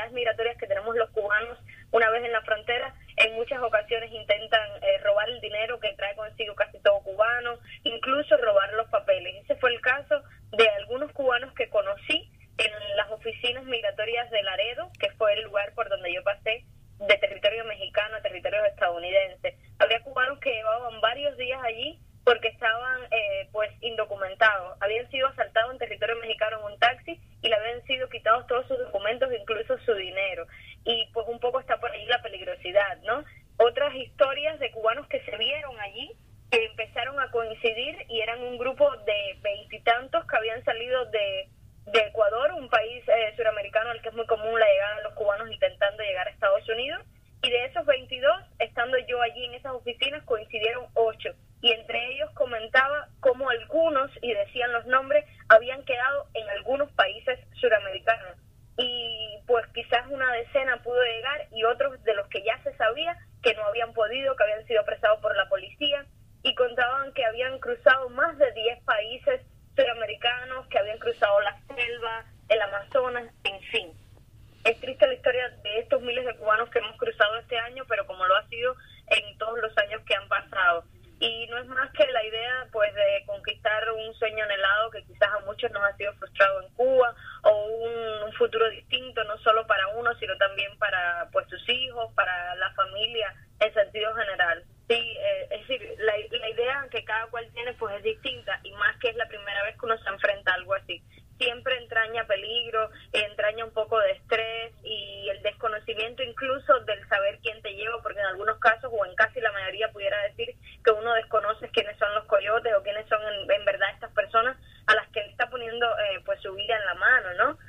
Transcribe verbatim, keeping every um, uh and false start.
facilidades migratorias que tenemos los cubanos una vez en la frontera, en muchas ocasiones intentan eh, robar el dinero que trae consigo casi todo cubano, incluso robar los papeles. Ese fue el caso de algunos cubanos que conocí en las oficinas migratorias de Laredo, que fue el lugar por donde yo pasé de territorio mexicano a territorio estadounidense. Había cubanos que llevaban varios días allí porque estaban eh, pues indocumentados, habían sido asaltados en territorio mexicano en un taxi y le habían sido quitados todos sus documentos, incluso su dinero, y pues un poco está por ahí la peligrosidad, ¿no? Otras historias de cubanos que se vieron allí, que empezaron a coincidir y eran un grupo de veintitantos que habían salido de, de Ecuador, un país eh, suramericano al que es muy común la llegada de los cubanos intentando llegar a Estados Unidos, y de esos veintidós, estando yo allí en esas oficinas, coincidieron ocho, y entre ellos comentaba cómo algunos, y decían los nombres, habían quedado en algunos países suramericanos, y pues quizás una decena pudo llegar, y otros de los que ya se sabía que no habían podido, que habían sido apresados por la policía, y contaban que habían cruzado más de diez países suramericanos, que habían cruzado la selva, el Amazonas, en fin. Es triste la historia de estos miles de cubanos que hemos cruzado este año, pero como lo ha sido en todos los años que han pasado. Y no es más que la idea pues de conquistar un sueño anhelado que quizás a muchos nos ha sido frustrado en Cuba, o un, un futuro distinto, no solo para uno, sino también para pues sus hijos, para la familia en sentido general. Sí, eh, es decir, la, la idea que cada cual tiene pues es distinta, y más que es la primera vez que uno se enfrenta a algo así. Siempre entraña peligro, entraña un poco de estrés y el desconocimiento incluso del saber quién te lleva, porque en algunos casos, o en casi la mayoría, pudiera decir que uno desconoce quiénes son los coyotes o quiénes son en, en verdad estas personas a las que le está poniendo eh, pues su vida en la mano, ¿no?